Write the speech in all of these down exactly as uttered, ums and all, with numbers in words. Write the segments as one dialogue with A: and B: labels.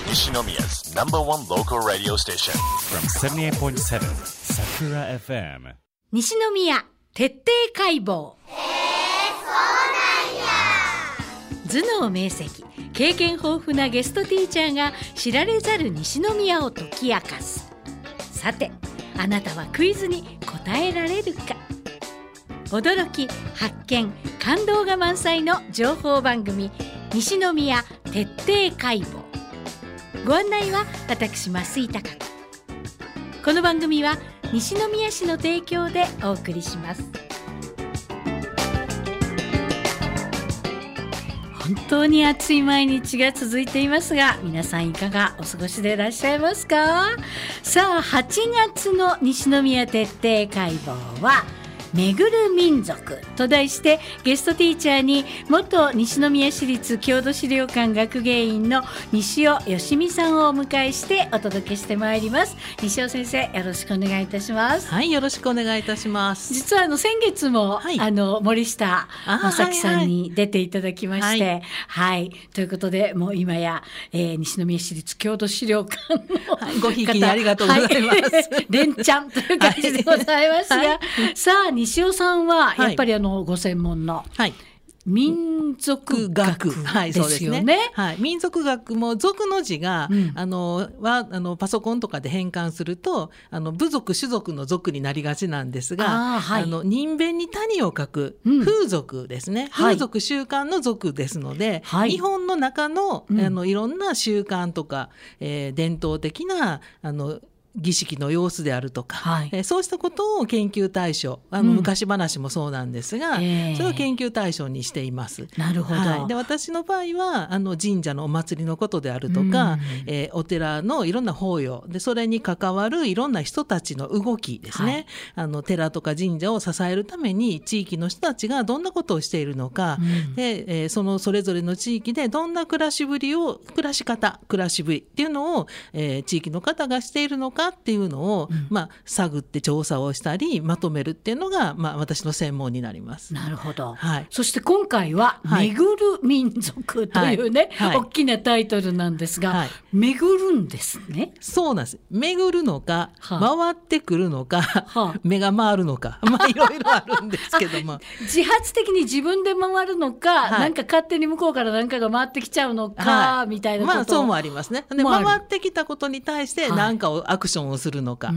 A: Nishinomiya's number one local radio station
B: from seventy-eight point seven Sakura エフエム
C: 西宮徹底解剖。頭脳明晰、経験豊富なゲストティーチャーが知られざる西宮を解き明かす。さて、あなたはクイズに答えられるか。驚き、発見、感動が満載の情報番組、西宮徹底解剖。ご案内は私増井貴子。この番組は西宮市の提供でお送りします。本当に暑い毎日が続いていますが、皆さんいかがお過ごしでいらっしゃいますか。さあ、はちがつの西宮徹底解剖は巡る民族と題して、ゲストティーチャーに元西宮市立郷土資料館学芸員の西尾よしみさんをお迎えしてお届けしてまいります。西尾先生、よろしくお願いいたします。
D: はい、よろしくお願いいたします。
C: 実はあの先月も、はい、あの森下正樹さんに出ていただきまして、はい、はい、ということで、もう今や、えー、西宮市立郷土資料館の、はい、
D: ごひいきにありがとうございます、はい、
C: 連チャンという感じでございますが、はいはい、さあ西尾さんはやっぱりあのご専門の、はい、民族学ですよね。
D: はい、民族学も族の字が、うん、あのはあのパソコンとかで変換すると、あの部族種族の族になりがちなんですが、あ、はい、あの人弁に谷を書く風俗ですね、うん、風俗習慣の族ですので、はい、日本の中の、うん、あのいろんな習慣とか、えー、伝統的なあの儀式の様子であるとか、はい、えー、そうしたことを研究対象、あの、うん、昔話もそうなんですが、えー、それを研究対象にしています。
C: なるほど、
D: はい、で私の場合はあの神社のお祭りのことであるとか、うん、えー、お寺のいろんな法要で、それに関わるいろんな人たちの動きですね、はい、あの寺とか神社を支えるために地域の人たちがどんなことをしているのか、うん、でえー、そのそれぞれの地域でどんな暮らしぶりを暮らし方暮らしぶりっていうのを、えー、地域の方がしているのかっていうのを、うん、まあ、探って調査をしたりまとめるっていうのが、まあ、私の専門になります。
C: なるほど、
D: はい、
C: そして今回は、はい、巡る民族というね、はいはい、大きなタイトルなんですが、はい、巡るんですね。
D: そうなんです。巡るのか、はあ、回ってくるのか、はあ、目が回るのか、まあ、いろいろあるんですけども
C: 自発的に自分で回るのか、はい、なんか勝手に向こうから何かが回ってきちゃうのか、はい、みたいなこと、
D: まあ、そうもありますね。で、回ってきたことに対して何かをアクションをするのか、はい、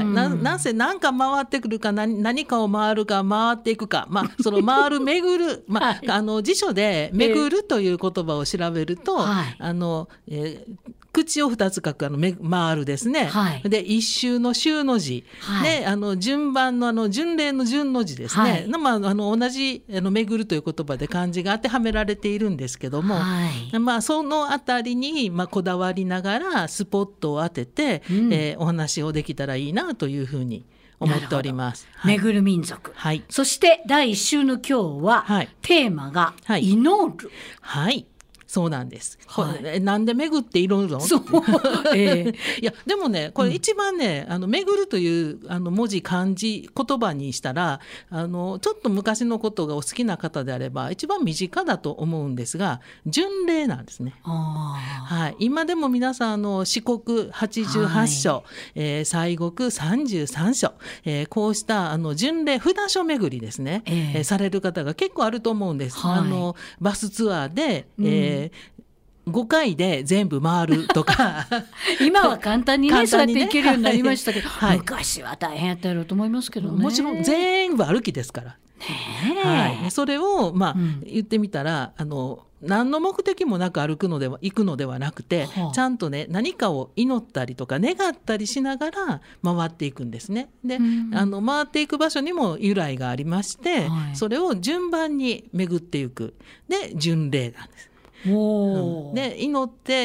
D: な, なんせ何か回ってくるか 何, 何かを回るか回っていくか、まあ、その回る巡る、まあはい、あの辞書で巡るという言葉を調べると、はい、あのえー口を二つ書くあのめ回るですね、はい、で一周の周の字、はい、であの順番のあの巡礼の順の字ですね、はい、まあ、あの同じあの巡るという言葉で漢字が当てはめられているんですけども、はい、まあ、そのあたりに、まあ、こだわりながらスポットを当てて、うん、えー、お話をできたらいいなというふうに思っております。
C: はい、巡る民族、はい、そしてだいいっ週の今日は、はい、テーマが祈る、
D: はい、はい、そうなんです、はい、なんで巡って祈るの？
C: そう、えー、
D: いやでもね、これ一番ね、うん、あの巡るというあの文字漢字言葉にしたら、あのちょっと昔のことがお好きな方であれば一番身近だと思うんですが、巡礼なんですね。あ、はい、今でも皆さんあの四国はちじゅうはち所、はい、えー、西国さんじゅうさん所、えー、こうしたあの巡礼札所巡りですね、えーえー、される方が結構あると思うんです。はい、あのバスツアーで、えーうん、ごかいで全部回るとか
C: 今は簡単にね、そうやって行けるようになりましたけど、はい、昔は大変やったやろうと思いますけどね。
D: もちろん全部歩きですから、ね、はい、それを、まあ、うん、言ってみたら、あの何の目的もなく歩くのでは行くのではなくて、はあ、ちゃんとね、何かを祈ったりとか願ったりしながら回っていくんですね。で、うん、あの回っていく場所にも由来がありまして、はい、それを順番に巡っていく、で巡礼なんです。
C: お
D: うん、で祈って、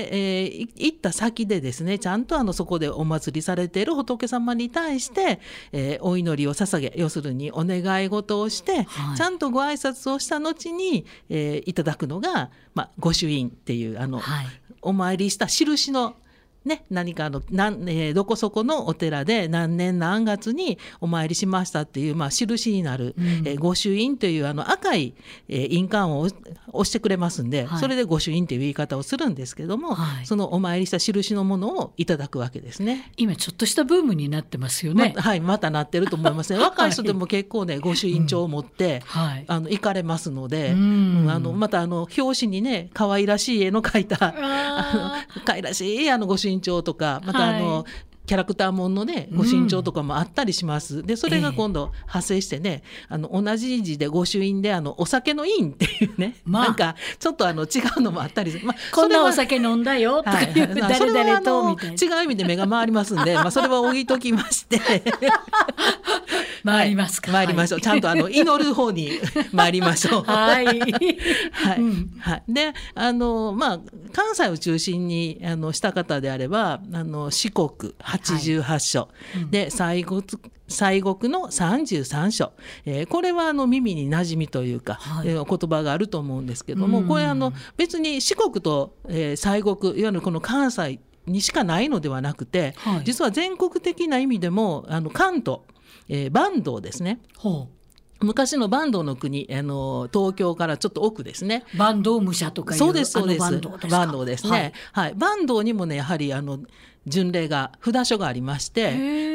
D: えー、行った先でですね、ちゃんとあのそこでお祭りされている仏様に対して、えー、お祈りを捧げ、要するにお願い事をして、はい、ちゃんとご挨拶をした後に、えー、いただくのが、まあ、御朱印っていうあの、はい、お参りした印のね、何かあのなん、えー、どこそこのお寺で何年何月にお参りしましたっていう、まあ、印になる、うんえー、御朱印というあの赤い、えー、印鑑を押してくれますんで、はい、それで御朱印という言い方をするんですけども、はい、そのお参りした印のものをいただくわけですね。
C: 今ちょっとしたブームになってますよね。
D: ま、はい、またなってると思いますね。若い人でも結構ね御朱印帳を持って、うんはい、あの行かれますので、うんうん、あのまたあの表紙にね可愛らしい絵の描いたあの可愛らしいあの御朱印帳とかまたあの、はいキャラクターもんのね御朱印帳とかもあったりします、うん、でそれが今度派生してね、えー、あの同じ字で御朱印であのお酒の印っていうね、まあ、なんかちょっとあの違うのもあったりする、まあ、
C: こんなお酒飲んだよとかいう、はい、誰々とみたいな
D: 違う意味で目が回りますんで、まあ、それは置いときまして
C: 回りますか、
D: はい、回りましょう、ちゃんとあの祈る方に参りましょう
C: はい、はい
D: うんはい、であの、まあ、関西を中心にあのした方であればあの四国はちじゅうはちしょ、はいうん、で西国、西国のさんじゅうさんしょ、えー、これはあの耳に馴染みというか、はいえー、言葉があると思うんですけども、これあの別に四国と、えー、西国いわゆるこの関西にしかないのではなくて、はい、実は全国的な意味でもあの関東、えー、坂東ですね、ほう昔の坂東の国あの東京からちょっと奥ですね。
C: 坂東武者とかいう
D: そうですそうです
C: 坂東ですか。
D: 坂東ですね、はいはい、坂東にもねやはりあの巡礼が札所がありまして、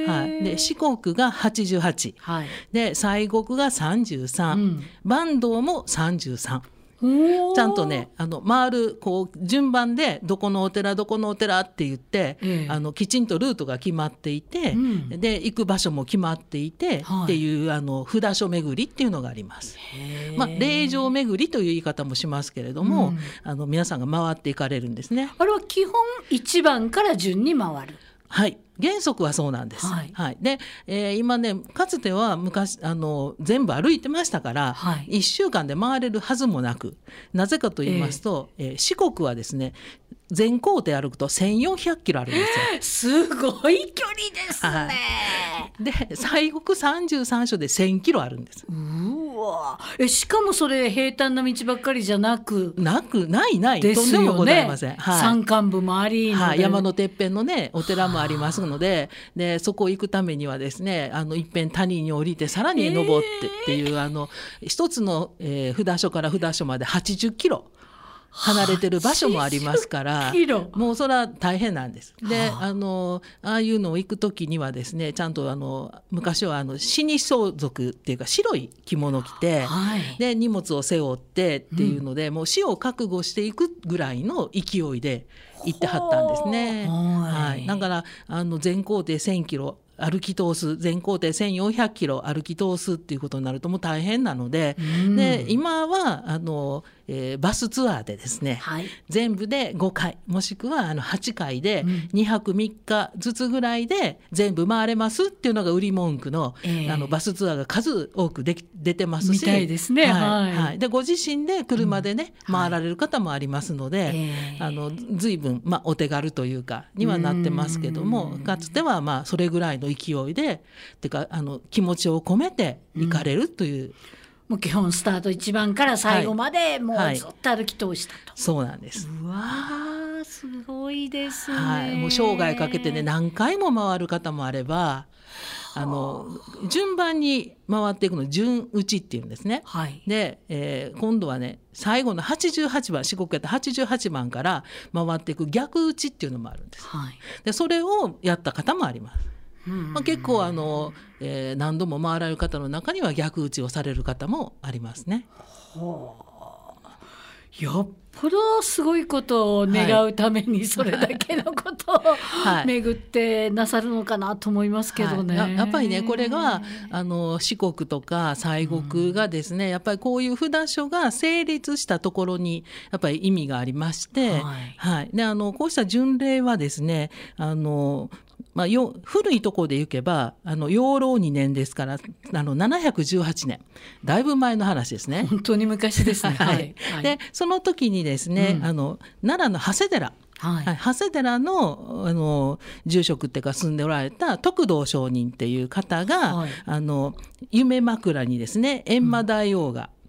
D: はい、で四国がはちじゅうはち、はい、で西国がさんじゅうさん、うん、坂東もさんじゅうさんちゃんとねあの回るこう順番でどこのお寺どこのお寺って言って、ええ、あのきちんとルートが決まっていて、うん、で行く場所も決まっていて、はい、っていうあの札所巡りっていうのがあります。まあ、霊場巡りという言い方もしますけれども、うん、あの皆さんが回っていかれるんですね。
C: あれは基本いちばんから順に回る。
D: はい原則はそうなんです、はいはい、で、えー、今ねかつては昔あの全部歩いてましたから、はい、いっしゅうかんで回れるはずもなくなぜかと言いますと、えーえー、四国はですね全行程歩くとせんよんひゃくキロあるんです
C: よ。すごい距離ですね、はい、
D: で西国さんじゅうさんしょでせんキロあるんです。
C: うわえしかもそれ平坦な道ばっかりじゃなく
D: なくないない
C: ですよね。
D: とんでもございません、はい、
C: 山間部もあり、
D: はい、山のてっぺんのねお寺もありますので、でそこ行くためにはですねあのいっぺん谷に降りてさらに登ってっていう、えー、あの一つの、えー、札所から札所まではちじゅっキロ離れてる場所もありますからもうそれは大変なんです。で、はあ、あのああいうのを行く時にはですねちゃんとあの昔はあの死に装束っていうか白い着物着て、はい、で荷物を背負ってっていうので、うん、もう死を覚悟していくぐらいの勢いで行ってはったんですね。はい、だからあの全行程せんキロ歩き通す全行程せんよんひゃくキロ歩き通すっていうことになるともう大変なので、うん、で今はあの、えー、バスツアーでですね、はい、全部でごかいもしくはあのはちかいでにはくみっかずつぐらいで全部回れますっていうのが売り文句 の,、えー、あのバスツアーが数多くで出てますし、
C: みたいですね、はい
D: はい、でご自身で車でね、うん、回られる方もありますので、はい、あの随分、まあ、お手軽というかにはなってますけども、かつてはまあそれぐらいの勢いでてかあの気持ちを込めて行かれるという、うん、
C: もう基本スタートいちばんから最後までもうずっと歩き通したと、はいはい、
D: そうなんです。
C: うわーすごいですね、
D: はい、もう生涯かけてね何回も回る方もあればあの順番に回っていくの順打ちっていうんですね、はい、で、えー、今度はね最後のはちじゅうはちばん四国やったはちじゅうはちばんから回っていく逆打ちっていうのもあるんです、はい、でそれをやった方もあります。まあ、結構あの、えー、何度も回られる方の中には逆打ちをされる方もありますね。
C: はあ、よっぽどすごいことを願うためにそれだけのことを、はい、巡ってなさるのかなと思いますけどね、
D: はい、や, やっぱりねこれがあの四国とか西国がですね、うん、やっぱりこういう札所が成立したところにやっぱり意味がありまして、はいはい、であのこうした巡礼はですねあのまあ、よ古いところで行けばあの養老にねんですからあのななひゃくじゅうはちねんだいぶ前の話ですね。
C: 本当に昔ですね、はい
D: はい、でその時にですね、うん、あの奈良の長谷寺、はいはい、長谷寺 の, あの住職っていうか住んでおられた徳道上人っていう方が、はい、あの夢枕にですね閻魔大王が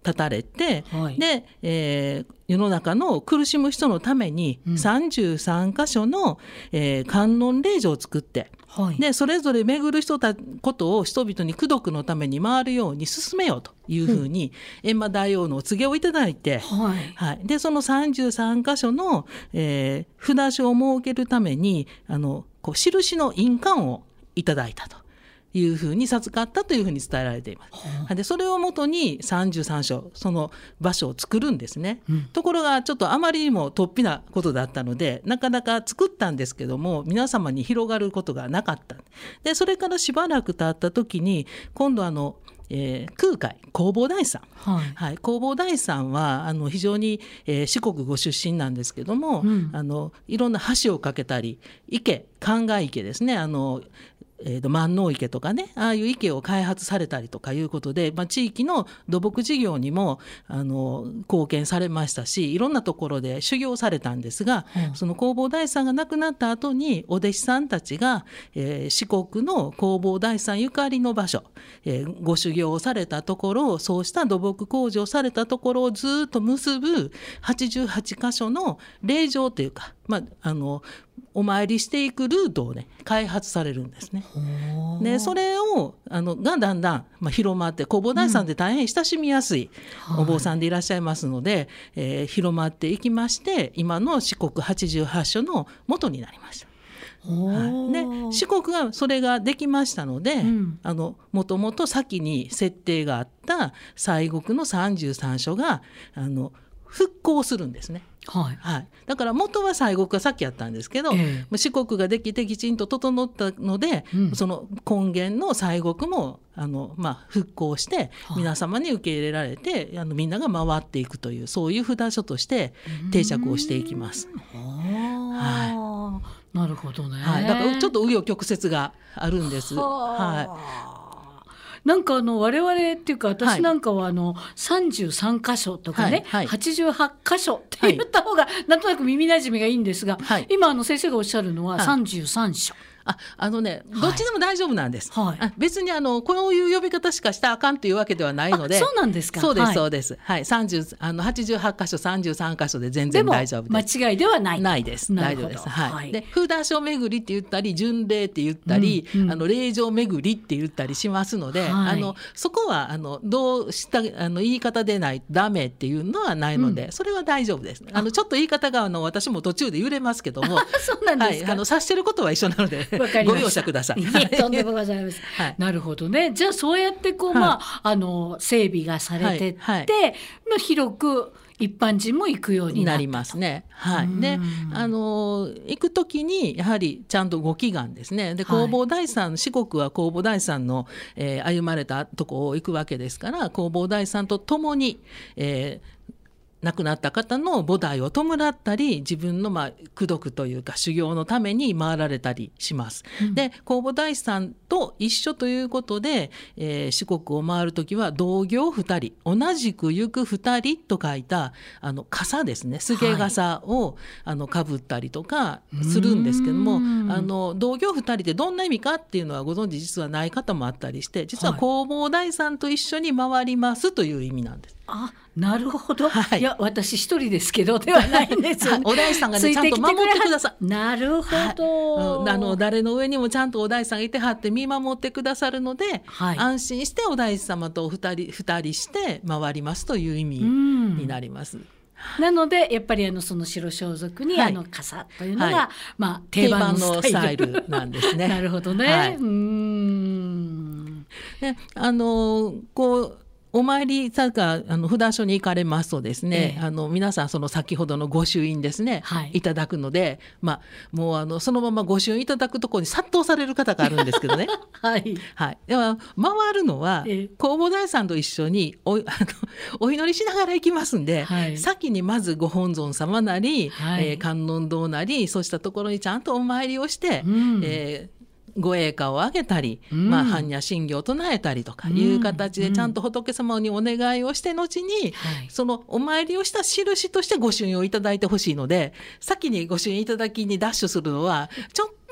D: 立たれて、
C: はい、
D: で、えー、世の中の苦しむ人のためにさんじゅうさんか所の、えー、観音霊場を作って、はい、でそれぞれ巡る人たことを人々に功徳のために回るように進めようというふうに、うん、閻魔大王のお告げをいただいて、はいはい、でそのさんじゅうさんか所の、えー、札所を設けるためにあのこう印の印鑑をいただいたというふうに授かったというふうに伝えられています、はあ、でそれをもとにさんじゅうさん所その場所を作るんですね、うん、ところがちょっとあまりにも突飛なことだったのでなかなか作ったんですけども皆様に広がることがなかった。でそれからしばらく経った時に今度あのえー、空海弘法大さん、はいはい、弘法大さんはあの非常に、えー、四国ご出身なんですけども、うん、あのいろんな橋を架けたり池灌漑池ですねあのえー、と万能池とかねああいう池を開発されたりとかいうことで、まあ、地域の土木事業にもあの貢献されましたしいろんなところで修行されたんですが、うん、その弘法大さんが亡くなった後にお弟子さんたちが、えー、四国の弘法大さんゆかりの場所、えー、ご修行をされたところそうした土木工事をされたところをずっと結ぶはちじゅうはちか所の霊場というか、まあ、あのお参りしていくルートをね開発されるんですね。でそれをあのがだんだん、まあ、広まって弘法大さんって大変親しみやすいお坊さんでいらっしゃいますので、うんはいえー、広まっていきまして今の四国はちじゅうはち所の元になりました。はい、で四国がそれができましたので、うん、あのもともと先に設定があった西国のさんじゅうさん所があの復興するんですね。はいはい、だから元は西国がさっきやったんですけど、えー、四国ができてきちんと整ったので、うん、その根源の西国もあの、まあ、復興して皆様に受け入れられて、はい、あのみんなが回っていくというそういう札所として定着をしていきます。
C: はい、なるほどね、
D: はい、だからちょっと紆余曲折があるんです。はい
C: なんかあの我々っていうか私なんかはあのさんじゅうさんか所とかね、はいはい、はちじゅうはちか所って言った方がなんとなく耳なじみがいいんですが、はい、今あの先生がおっしゃるのはさんじゅうさん所、はい
D: ああのね、どっちでも大丈夫なんです、はい、あ別にあのこういう呼び方しかしたらあかんというわけではないので。
C: そうなんですか。
D: そうですそうです、はい、さんじゅうあのはちじゅうはちか所さんじゅうさんか所で全然大丈夫です。
C: でも間違いではない
D: ないです。大丈夫です、はいはい、で札所巡りって言ったり巡礼って言ったり、うんうん、あの霊場巡りって言ったりしますので、はい、あのそこはあのどうしたあの言い方でないとダメっていうのはないので、うん、それは大丈夫です。あのちょっと言い方があの私も途中で揺れますけども
C: そうなんですか、
D: はい、あの察してることは一緒なのでご容赦ください。
C: いえとんでもございません、はい、なるほどね。じゃあそうやってこう、はいまあ、あの整備がされてって、はいはい、広く一般人も行くようになったと
D: なりますね、はい、であの行くときにやはりちゃんとご祈願ですね。で弘法大さん、はい、四国は弘法大さんの、えー、歩まれたとこを行くわけですから弘法大さんと共に、えー亡くなった方の菩提を弔ったり自分のまあ功徳というか修行のために回られたりします、うん、で弘法大師さんと一緒ということで、えー、四国を回るときは同行二人同じく行く二人と書いたあの傘ですねすげ傘を、はい、あのかぶったりとかするんですけどもあの同行二人ってどんな意味かっていうのはご存知実はない方もあったりして実は弘法大師さんと一緒に回りますという意味なんです。
C: あなるほど、はい、いや私一人ですけどではないんですよ、ね、
D: お大師さんが、ね、ちゃんと守ってください。
C: なるほど、
D: はい、あの誰の上にもちゃんとお大師さんがいてはって見守ってくださるので、はい、安心してお大師様と二人二人して回りますという意味になります。
C: なのでやっぱりあのその白装束にあの傘というのが、はいまあ、定番のスタイル、
D: 定番のスタイルなんですね。
C: なるほどね、はい、うーん
D: であのこうお参りさかあの札所に行かれますとですね、ええ、あの皆さんその先ほどの御朱印ですね、はい、いただくので、まあ、もうあのそのまま御朱印いただくところに殺到される方があるんですけどね、
C: はいはい、
D: では回るのは、ええ、弘法大師さんと一緒に お, あのお祈りしながら行きますんで、はい、先にまずご本尊様なり、はいえー、観音堂なりそうしたところにちゃんとお参りをして、うんえーご栄華をあげたり、うんまあ、般若心経を唱えたりとかいう形でちゃんと仏様にお願いをして後に、うん、そのお参りをした印として御朱印をいただいてほしいので先に御朱印いただきにダッシュするのはちょっ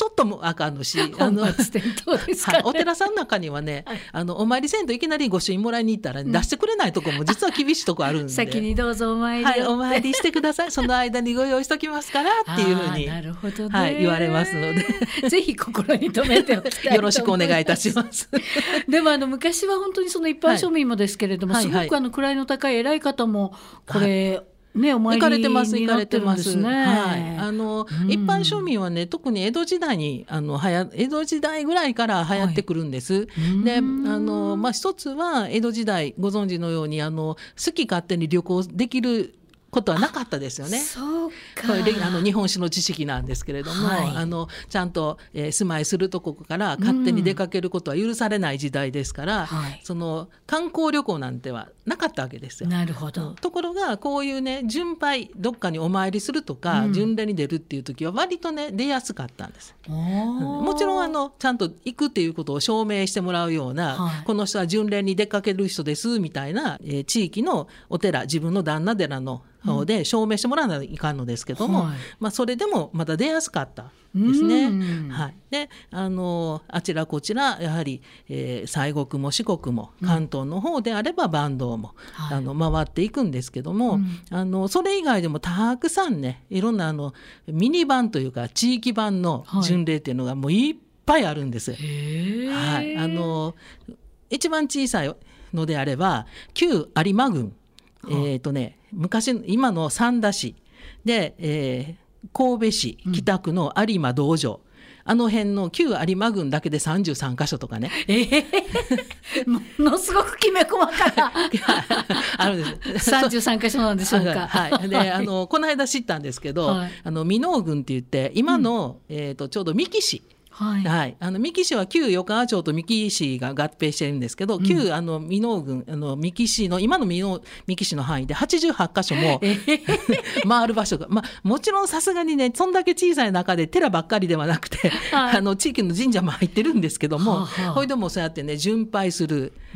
D: ちょっともあかんのし、あの
C: 本末転倒ですかね、
D: はい、お寺さんの中にはね、はい、あのお参りせんといきなり御朱印もらいに行ったら、ね、うん、出してくれないとこも実は厳しいとこあるんで
C: 先にどうぞお参りを、
D: はい、お参りしてくださいその間にご用意しときますからっていうふうに
C: なるほど、ね、
D: はい、言われますので
C: ぜひ心に留めておきたい
D: よろしくお願いいたします
C: でもあの昔は本当にその一般庶民もですけれども、はい、すごくあの位の高い偉い方もこれ、はいね、お参りになってるんですね。
D: はい、あの、うん、一般庶民はね、特に江戸時代にあのはや江戸時代ぐらいから流行ってくるんです。はい、で、あのまあ一つは江戸時代ご存知のようにあの好き勝手に旅行できることはなかったですよね。
C: そうか。
D: これあの日本史の知識なんですけれども、はい、あのちゃんと、えー、住まいするとこから勝手に出かけることは許されない時代ですから、うん、その観光旅行なんてはなかったわけですよ。
C: なるほど。
D: ところがこういうね巡拝どっかにお参りするとか、うん、巡礼に出るっていう時は割とね出やすかったんです。うん、もちろんあのちゃんと行くっていうことを証明してもらうような、はい、この人は巡礼に出かける人ですみたいな、えー、地域のお寺自分の旦那寺の方で証明してもらわないといかんのですけども、はい、まあ、それでもまた出やすかったですね。はい、であのあちらこちらやはり、えー、西国も四国も関東の方であれば坂東も、うん、あの回っていくんですけども、はい、あのそれ以外でもたくさんねいろんなあのミニ版というか地域版の巡礼っていうのがもういっぱいあるんです。はい、はい、あの一番小さいのであれば旧有馬郡、えーとね、昔今の三田市で、えー、神戸市北区の有馬道場、うん、あの辺の旧有馬郡だけでさんじゅうさんかしょとかね、
C: えー、ものすごくきめ細かな
D: あるんです。
C: さんじゅうさんかしょなんでしょうか。
D: はい、であのこの間知ったんですけど、はい、あの箕面郡って言って今の、うん、えーとちょうど三木市、はいはい、あの三木市は旧横川町と三木市が合併してるんですけど、うん、旧あの箕面郡あの三木市の今の箕三木市の範囲ではちじゅうはちかしょも、えー、回る場所が、まあ、もちろんさすがにねそんだけ小さい中で寺ばっかりではなくて、はい、あの地域の神社も入ってるんですけども、はあはあ、これでもそうやってね巡拝する、うん、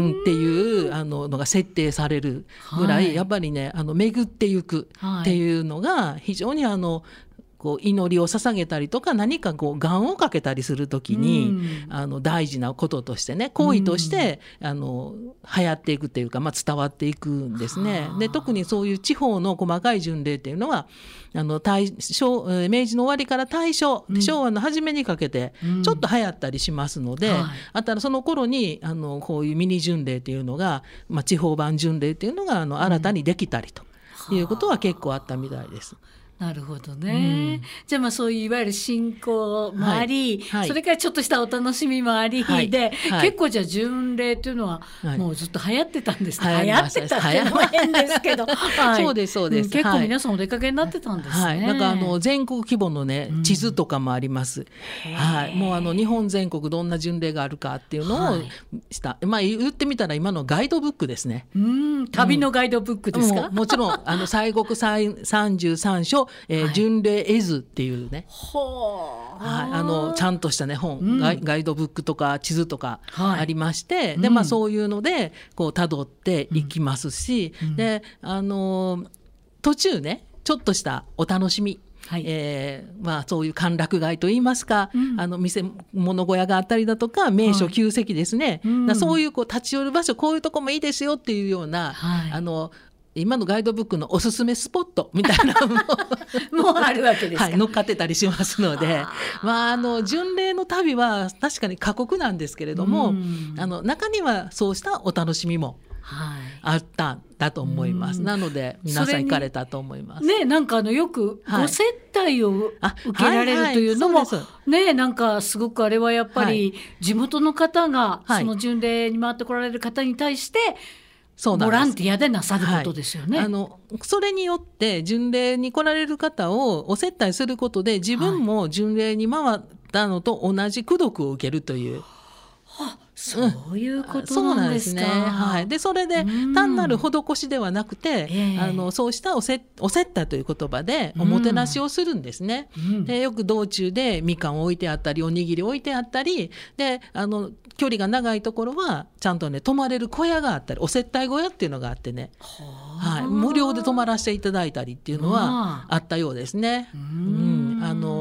D: っていうあののが設定されるぐらい、はい、やっぱりねあの巡っていくっていうのが非常にあのこう祈りを捧げたりとか何かこう願をかけたりするときに、うん、あの大事なこととしてね行為として、うん、あの流行っていくというか、まあ、伝わっていくんですね。で特にそういう地方の細かい巡礼っていうのはあの大正明治の終わりから大正、うん、昭和の初めにかけてちょっと流行ったりしますので、うん、あとはその頃にあのこういうミニ巡礼っていうのが、まあ、地方版巡礼っていうのがあの新たにできたりということは結構あったみたいです。
C: なるほどね、うん、じゃあまあそういういわゆる信仰もあり、はいはい、それからちょっとしたお楽しみもあり、はい、で、はい、結構じゃあ巡礼というのはもうずっと流行ってたんですね、はい、流行ってたっていうのも変ですけど、はい、
D: そうですそうです、うん、
C: 結構皆さんお出かけになってたんですね、はい、
D: なんかあの全国規模のね地図とかもあります、うん、はい、もうあの日本全国どんな巡礼があるかっていうのをした、はい、まあ、言ってみたら今のガイドブックですね。
C: うん、旅のガイドブックですか、
D: うん、も, もちろんあの西国さんじゅうさんしょえーはい、巡礼絵図っていうね、はあ、あのちゃんとしたね本、うん、ガイ、ガイドブックとか地図とかありまして、はい、でまあ、そういうのでこう辿っていきますし、うん、であの途中ねちょっとしたお楽しみ、はい、えーまあ、そういう歓楽街といいますか、うん、あの見せ物小屋があったりだとか名所旧跡ですね、はい、うん、そういうこう立ち寄る場所こういうとこもいいですよっていうような、はい、あの今のガイドブックのおすすめスポットみたいなのも
C: もうあるわけですか、
D: はい、乗っかってたりしますのでまあ、あの巡礼の旅は確かに過酷なんですけれども、あの中にはそうしたお楽しみもあったんだと思います、はい、なので皆さん行かれたと思いますね。
C: なんかあのよくご接待を受けられるというのも、はいはい、ね、なんかすごくあれはやっぱり地元の方がその巡礼に回ってこられる方に対してボランティアでなさることですよね、
D: はい、あのそれによって巡礼に来られる方をお接待することで自分も巡礼に回ったのと同じ功徳を受けるという、
C: はあ、そういうことなんですか、うん、そうなんですね、
D: はい、でそれで単なる施しではなくて、うん、あのそうしたおせ、お接待という言葉でおもてなしをするんですね、うん、でよく道中でみかんを置いてあったりおにぎり置いてあったりで、あの距離が長いところはちゃんとね泊まれる小屋があったりお接待小屋っていうのがあってね、はい、無料で泊まらせていただいたりっていうのはあったようですね。うん、あの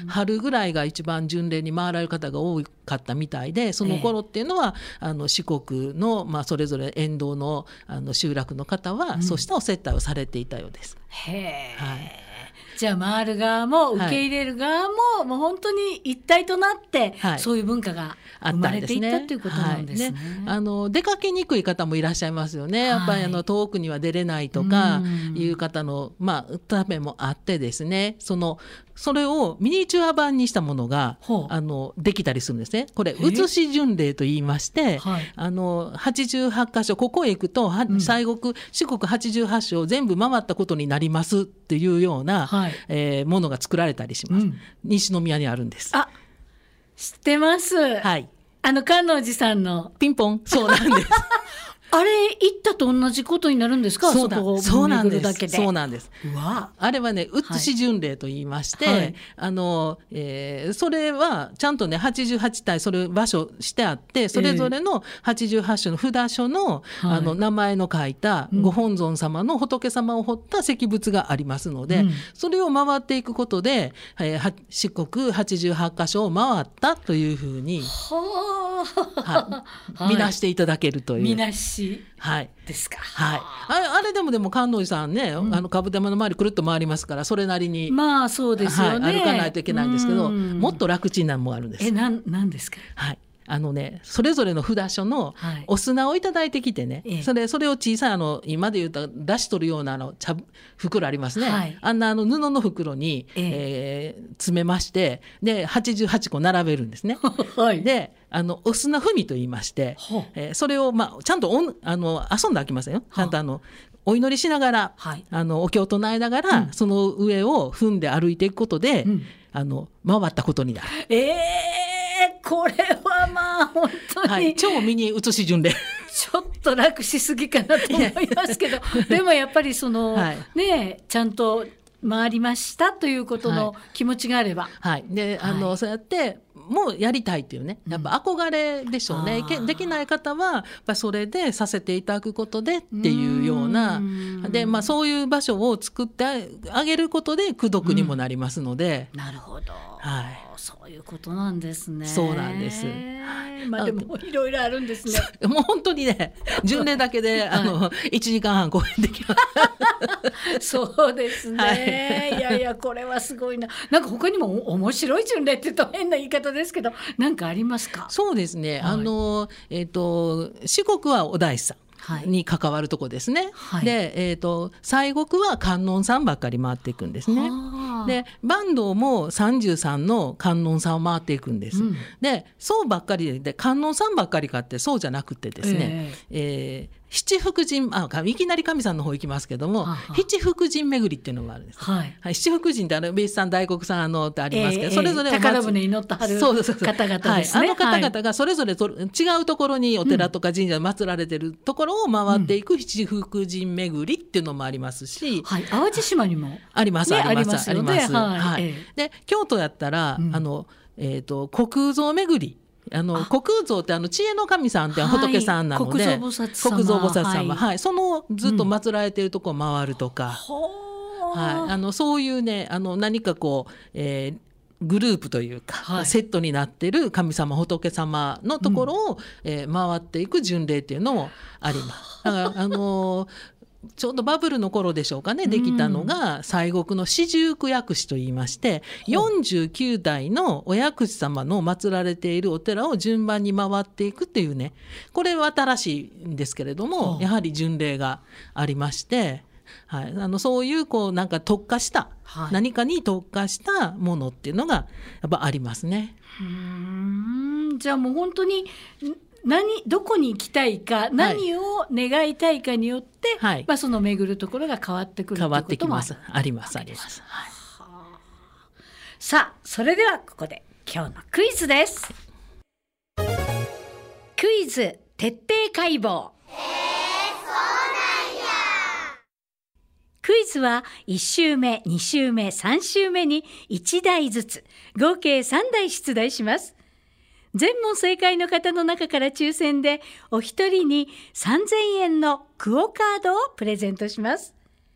D: 春ぐらいが一番巡礼に回られる方が多かったみたいで、その頃っていうのは、えー、あの四国の、まあ、それぞれ沿道 の, あの集落の方は、うん、そうしたお接待をされていたようです。
C: へー、はい、じゃあ回る側も受け入れる側も、はい、もう本当に一体となって、はい、そういう文化が生まれていったということなんですね。はい、ね、あの
D: 出かけにくい方もいらっしゃいますよね。はい、やっぱりあの遠くには出れないとかいう方の、まあ、ためもあってですね、そのそれをミニチュア版にしたものがあのできたりするんですね。これ写し巡礼と言いまして、はい、あのはちじゅうはちかしょ、ここへ行くと、うん、西国四国はちじゅうはちしょを全部回ったことになりますっていうような、はい、えー、ものが作られたりします。うん、西宮にあるんです。
C: あ、知ってます。はい、あの観音寺さんの
D: ピンポン、そうなんです。
C: あれ行ったと同じことになるんですか？
D: そうだ、
C: そこを
D: そうなんです。
C: 巡るだけで。
D: そうなんです。うわ、あれはね、写し巡礼と言いまして、はい、あのえー、それはちゃんとねはちじゅうはちたいそれ場所してあって、それぞれのはちじゅうはちしょの札所の、えー、あの名前の書いたご本尊様の仏様を彫った石仏がありますので、うん、それを回っていくことで、えー、四国はちじゅうはちかしょを回ったというふうに、はあ、見なしていただけるという。
C: 見なし
D: はい
C: ですか。
D: はい、あれ、あれでもでも観音寺さんね、うん、あの株玉の周りくるっと回りますから、それなりに、
C: まあそうですよね、
D: はい、歩かないといけないんですけど、もっと楽ちんなのもあるんです。
C: え、なん、なんですか？
D: はい、あのね、それぞれの札所のお砂をいただいてきてね、はい、それ、それを小さいあの今で言うと出し取るようなあの茶袋ありますね、はい、あんなあの布の袋に、ええー、詰めまして、ではちじゅうはちこ並べるんですね。はい、であのお砂踏みと言いまして、えー、それを、まあ、ちゃんとおあの遊んであきませんよ。ちゃんとあのお祈りしながら、はい、あのお経を唱えながら、うん、その上を踏んで歩いていくことで、うん、あの回ったことになる。
C: えーこれはまあ本当に、はい、
D: 超ミニ写し巡礼
C: ちょっと楽しすぎかなと思いますけどでもやっぱりその、はい、ね、ちゃんと回りましたということの気持ちがあれば、
D: はい、で、あの、はい、そうやってもうやりたいっていうね、やっぱ憧れでしょうね、うん、できない方はやっぱそれでさせていただくことでっていうような、うで、まあ、そういう場所を作ってあげることで功徳にもなりますので、
C: うん、なるほど、
D: はい、
C: そういうことなんですね。
D: そうなんです。
C: まあ、でもいろいろあるんですね。
D: もう本当にね、巡礼だけで、はい、あのいちじかんはん公演できます
C: そうですね、はい、いやいやこれはすごいな。なんか他にも面白い巡礼って言うと変な言い方ですけど、何かありますか？
D: そうですね、はい、あの、えーと、四国はお大師さんに関わるとこですね、はい、で、えーと、西国は観音さんばっかり回っていくんですね。で坂東もさんじゅうさんの観音さんを回っていくんです、うん、でそうばっかりで観音さんばっかりかってそうじゃなくてですね、えーえー七福神、あ、いきなり神さんの方行きますけども、はは七福神巡りっていうのがあるんです、はいはい、七福神ってあのベースさん大黒さんあのってありますけど、えー、それぞれ
C: 宝船に乗ってはる方々ですね、
D: はい、あの方々がそれぞれと、はい、違うところにお寺とか神社で祀られてるところを回っていく七福神巡りっていうのもありますし、
C: はい、淡路島にも
D: あります、ね、ありますあります、
C: はい
D: はい、えー、で京都やったら、うん、あのえーと、虚空蔵巡り、あの虚空蔵ってあの知恵の神さんって仏さんなので、はい、
C: 国蔵菩薩様、
D: 国蔵菩薩様、はいはい、そのずっと祀られているところを回るとか、うん、はい、あのそういうね、あの何かこう、えーグループというか、はい、セットになっている神様仏様のところを、うん、えー、回っていく巡礼っていうのもあります。だからあのーちょうどバブルの頃でしょうかね、できたのが西国の四十九薬師といいまして、よんじゅうきゅうだいのお薬師様の祀られているお寺を順番に回っていくっていうね、これは新しいんですけれども、やはり巡礼がありまして、はい、あのそういうこうなんか特化した、はい、何かに特化したものっていうのがやっぱありますね。
C: うーん、じゃあもう本当に何どこに行きたいか、何を願いたいかによって、はい、まあ、その巡るところが変わってくるということも変わってきます。
D: ありますあります、はい、
C: さあそれではここで今日のクイズです。クイズ徹底解剖。クイズはいち週目、に週目、さん週目にいち題ずつ合計さん題出題します。全問正解の方の中から抽選でお一人にさんぜんえんのクオカードをプレゼントします。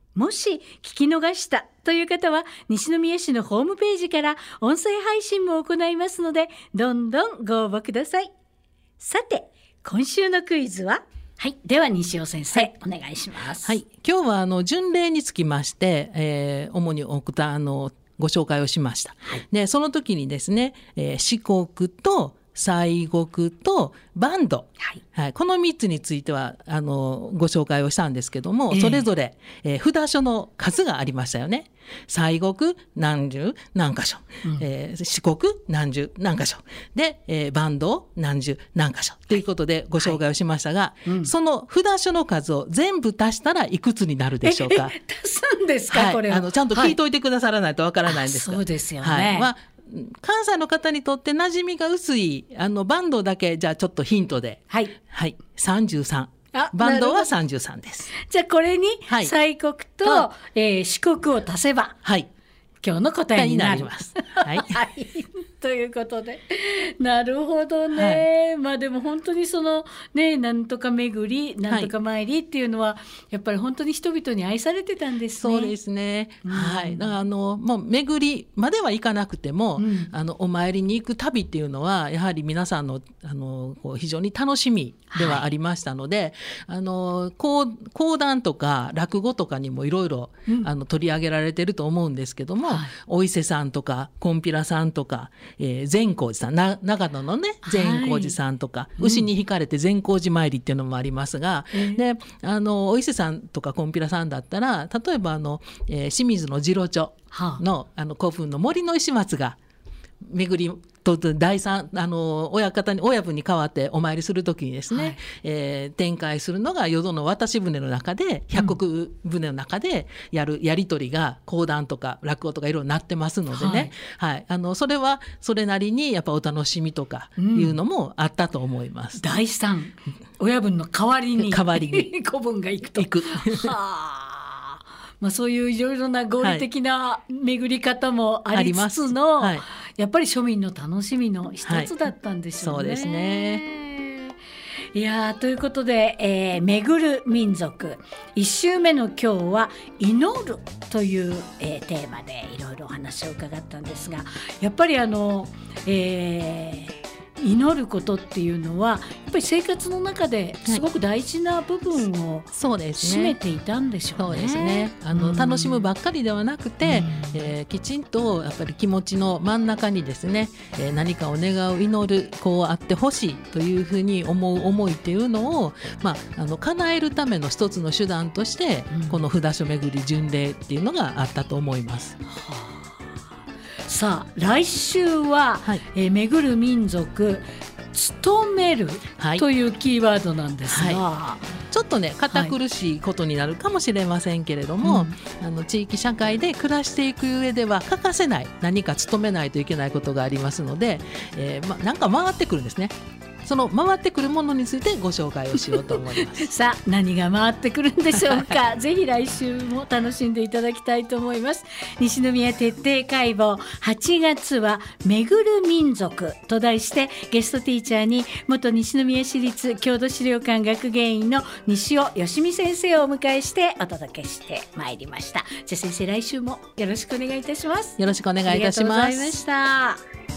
C: もし聞き逃したという方は西宮市のホームページから音声配信も行いますので、どんどんご応募ください。さて、今週のクイズは、はい、では西尾先生、はい、お願いします。
D: はい、今日はあの巡礼につきまして、えー、主に送ったあのご紹介をしました。はい、でその時にですね、えー、四国と西国とバンド、はいはい、このみっつについてはあのご紹介をしたんですけども、えー、それぞれ、えー、札所の数がありましたよね。西国何十何箇所、うんえー、四国何十何箇所で、えー、バンド何十何箇所ということでご紹介をしましたが、はいうん、その札所の数を全部足したらいくつになるでしょうか。
C: 足すんですか、はい、これは
D: あのちゃんと聞いといてくださらないとわからないんですが、
C: そうですよね、
D: はいまあ関西の方にとって馴染みが薄いあのバンドだけじゃあちょっとヒントで、はい、はい、さんじゅうさん、バンドはさんじゅうさんです。
C: じゃあこれに西国と、はいえー、四国を足せば、はい、今日の答えになります。はい、はい、ということで、なるほどね、はい、まあでも本当にそのね、なんとか巡りなんとか参りっていうのは、はい、やっぱり本当に人々に愛されてたんですね。
D: そうですね、うん、はい、だからあのもう巡りまではいかなくても、うん、あのお参りに行く旅っていうのはやはり皆さんの、あのこう非常に楽しみではありましたので、はい、あの講講談とか落語とかにもいろいろ取り上げられてると思うんですけども、はい、お伊勢さんとかこんぴらさんとか、えー、善光寺さんな長野のね善光寺さんとか、はい、牛に引かれて善光寺参りっていうのもありますが、うん、であのお伊勢さんとかこんぴらさんだったら例えばあの、えー、清水の次郎町の、はあ、あの古墳の森の石松が巡りと第三あの親方に親分に代わってお参りするときにですね、はいえー、展開するのが淀の渡し船の中で百石船の中でやるやり取りが講談とか落語とかいろいろなってますのでね、はいはい、あのそれはそれなりにやっぱお楽しみとかいうのもあったと思います。
C: うん、第三親分の代わりに
D: 代わりに
C: 子分が行くと
D: 行く
C: はまあ、そういういろいろな合理的な巡り方もありつつの、はいはい、やっぱり庶民の楽しみの一つだったんでしょうね。はい、そうですね。いやということで、えー、巡る民族いち週目の今日は祈るという、えー、テーマでいろいろお話を伺ったんですが、やっぱりあの、えー祈ることっていうのはやっぱり生活の中ですごく大事な部分を占めていたんでしょうね。
D: そうですね。あの、うん、楽しむばっかりではなくて、うんえー、きちんとやっぱり気持ちの真ん中にですね、えー、何かを願う祈るこうあってほしいというふうに思う思いっていうのを、まあ、あの叶えるための一つの手段として、うん、この札所巡り巡礼っていうのがあったと思います。はあ
C: さあ来週は、はいえー、巡る民族務める、はい、というキーワードなんですが、はい、
D: ちょっとね堅苦しいことになるかもしれませんけれども、はいうん、あの地域社会で暮らしていく上では欠かせない何か務めないといけないことがありますので、えーま、なんか回ってくるんですね。その回ってくるものについてご紹介をしようと思います
C: さあ何が回ってくるんでしょうかぜひ来週も楽しんでいただきたいと思います。西宮徹底解剖はちがつは巡る民族と題してゲストティーチャーに元西宮市立郷土資料館学芸員の西尾芳美先生をお迎えしてお届けしてまいりました。じゃあ先生来週もよろしくお願いいたします。
D: よろしくお願いいたします。
C: ありがとうございました。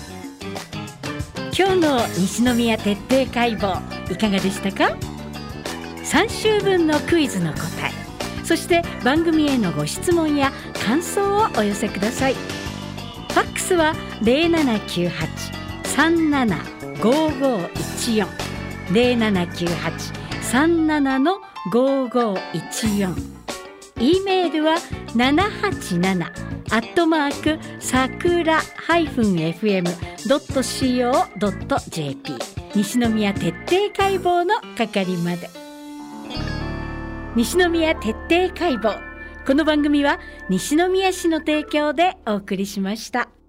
C: 今日の西宮徹底解剖いかがでしたか。さん週分のクイズの答え、そして番組へのご質問や感想をお寄せください。ファックスは ゼロななきゅうはち さんなな ごごいちよん ゼロななきゅうはち さんなな ごごいちよん E メールはななはちななアットマークさくら エフエムドットシーオードットジェーピー 西宮徹底解剖の係まで。西宮徹底解剖、この番組は西宮市の提供でお送りしました。